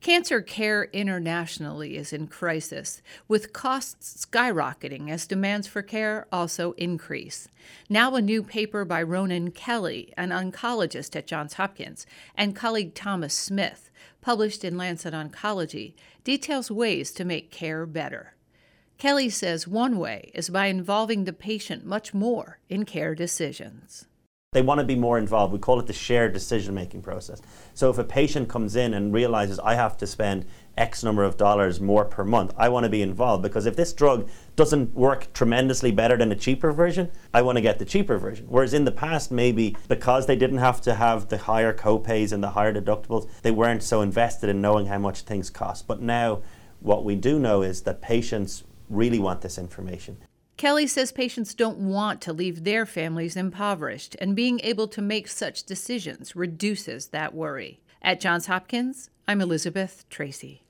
Cancer care internationally is in crisis, with costs skyrocketing as demands for care also increase. Now a new paper by Ronan Kelly, an oncologist at Johns Hopkins, and colleague Thomas Smith, published in Lancet Oncology, details ways to make care better. Kelly says one way is by involving the patient much more in care decisions. They want to be more involved. We call it the shared decision-making process. So if a patient comes in and realizes I have to spend X number of dollars more per month, I want to be involved, because if this drug doesn't work tremendously better than a cheaper version, I want to get the cheaper version. Whereas in the past, maybe because they didn't have to have the higher co-pays and the higher deductibles, they weren't so invested in knowing how much things cost. But now what we do know is that patients really want this information. Kelly says patients don't want to leave their families impoverished, and being able to make such decisions reduces that worry. At Johns Hopkins, I'm Elizabeth Tracy.